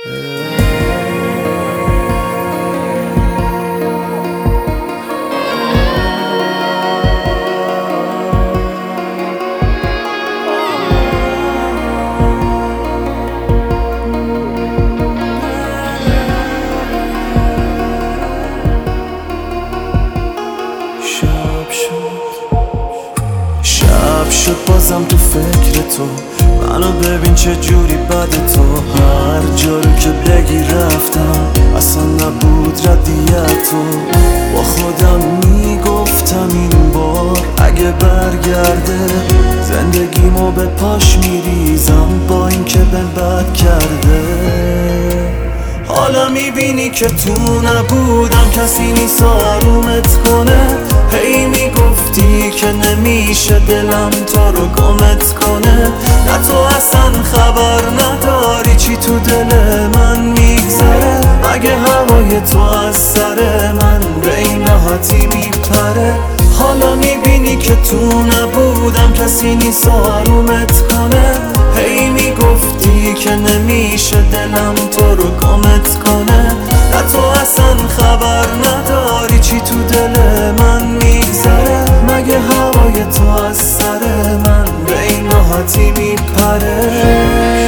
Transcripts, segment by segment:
شب شد بازم تو فکر تو، منو ببین چه جوری بده تو. هر جا رو که بگی رفتم، اصلا نبود ردیت تو. با خودم میگفتم این بار اگه برگرده زندگیمو به پاش میریزم، با این که به بد کرده. حالا میبینی که تو نبودم، کسی نیست آرومت کنه. هی میگفتی که نمیشه دلم تو رو گمت کنه. نه تو اصلا خبر نداری چی تو دل من میگذره. مگه هوای تو از سر من به این راحتی میپره. حالا میبینی که تو نبودم، کسی نیست آرومت کنه. هی میگفتی که نمیشه دلم تو رو گمت کنه. نه تو اصلا خبر نداری چی تو دل من میگذره. مگه هوای تو از سر من به این راحتی میپره.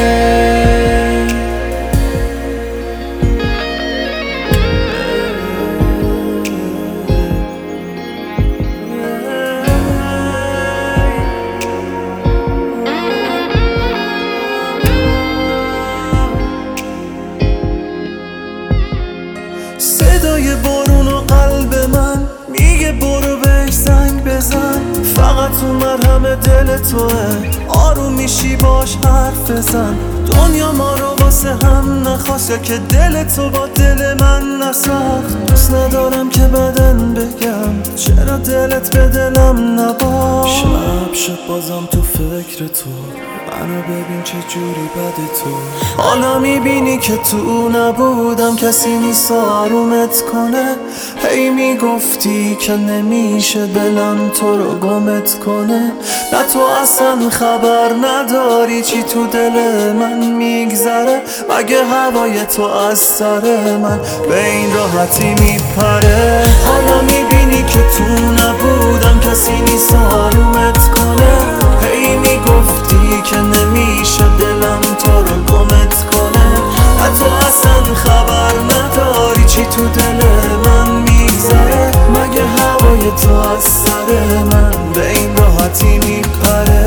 صدای بارون و قلب من میگه برو بهش زنگ بزن. فقط تو مرهم دل توه، آروم میشی باش حرف بزن. دنیا ما رو واسه هم نخواست، یا که دل تو با دل من نساخت. دوست ندارم که بدن بگم چرا دلت به دلم نباخت. شب شد بازم تو فکر تو، منو ببین چه جوری بده تو. حالا میبینی که تو نبودم، کسی نیست آرومت کنه. هی میگفتی که نمیشه دلم تو رو گمت کنه. نه تو اصلا خبر نداری چی تو دل من میگذره. مگه هوای تو از سر من به این راحتی میپره. حالا میبینی که تو نبودم، کسی نیست آرومت کنه. هی میگفتی که نمیشه دلم تو رو گمت کنه. نه تو اصلا خبر نداری چی تو دل من میگذره. مگه هوای تو از سر من به این راحتی میپره.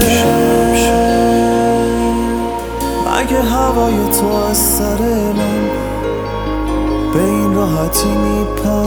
مگه هوای تو از سر من به این راحتی میپره.